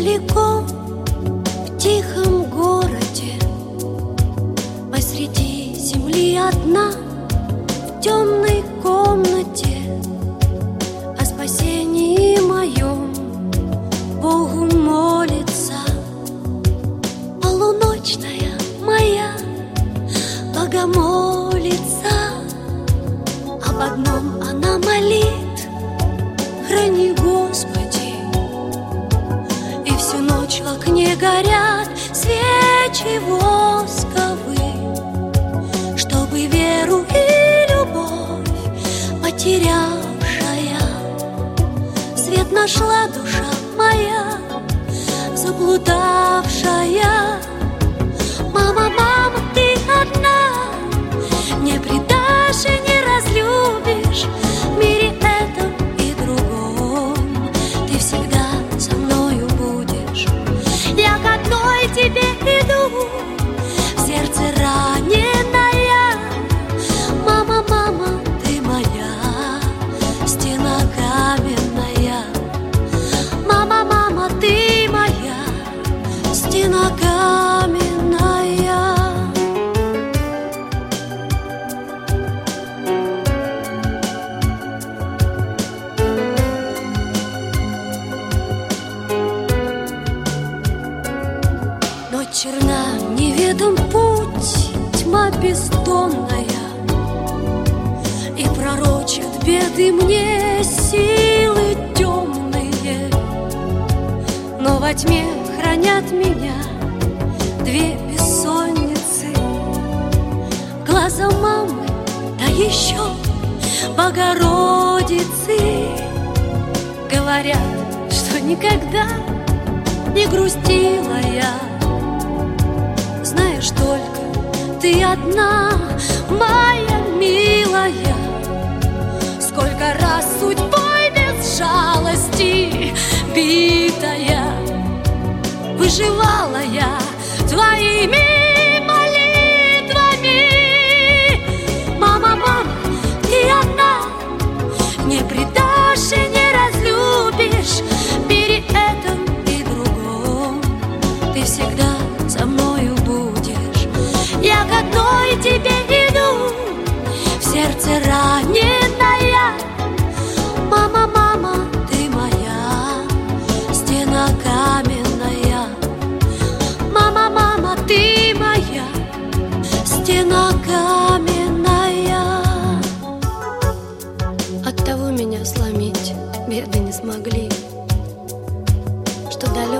далеко, в тихом городе, посреди земли одна, в темной комнате, о спасении моем Богу молится. Полуночная моя богомолица, об одном она молит: храни, Господи. И всю ночь в окне горят свечи восковые, чтобы веру и любовь потерявшая свет нашла душа моя заблудавшая. Мама, мама, ты одна, не предашь и не разлюбишь в мире этом и другом. Ты всегда со мною будешь. Я к одной тебе иду, в сердце раненая. Мама, мама, ты моя стена каменная. Мама, мама, ты моя стена каменная. Ночь черна, неведом путь, тьма бездонная, и пророчат беды мне силы темные. Но во тьме хранят меня две бессонницы, глаза мамы, да еще Богородицы. Говорят, что никогда не грустила я. Знаешь, только ты одна, моя милая. Сколько раз судьбой без жалости битая, выживала я твоими молитвами. Мама, мама, ты одна, не предашь и не разлюбишь в мире этом и другом. Ты всегда со мною будешь. Я к одной тебе иду, в сердце раненая. Мама, мама, ты моя стена каменная. Мама, мама, ты моя стена каменная. Оттого меня сломить беды не смогли, что дали